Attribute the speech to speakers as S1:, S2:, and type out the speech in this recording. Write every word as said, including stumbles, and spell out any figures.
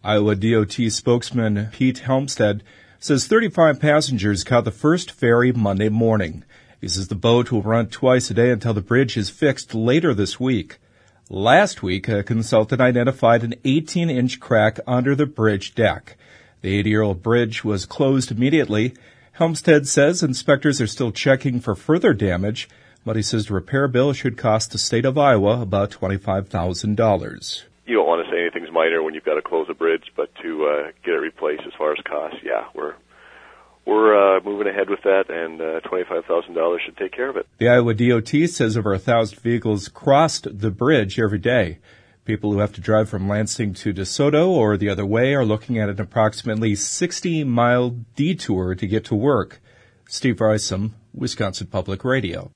S1: Iowa D O T spokesman Pete Helmstead says thirty-five passengers caught the first ferry Monday morning. He says the boat will run twice a day until the bridge is fixed later this week. Last week, a consultant identified an eighteen-inch crack under the bridge deck. The eighty-year-old bridge was closed immediately. Helmstead says inspectors are still checking for further damage, but he says the repair bill should cost the state of Iowa about twenty-five thousand dollars.
S2: You don't want to say anything's minor when you've got to close a bridge, but to uh, get it replaced as far as costs, yeah, we're we're uh, moving ahead with that, and uh, twenty-five thousand dollars should take care of it.
S1: The Iowa D O T says over a thousand vehicles crossed the bridge every day. People who have to drive from Lansing to DeSoto or the other way are looking at an approximately sixty-mile detour to get to work. Steve Rysam, Wisconsin Public Radio.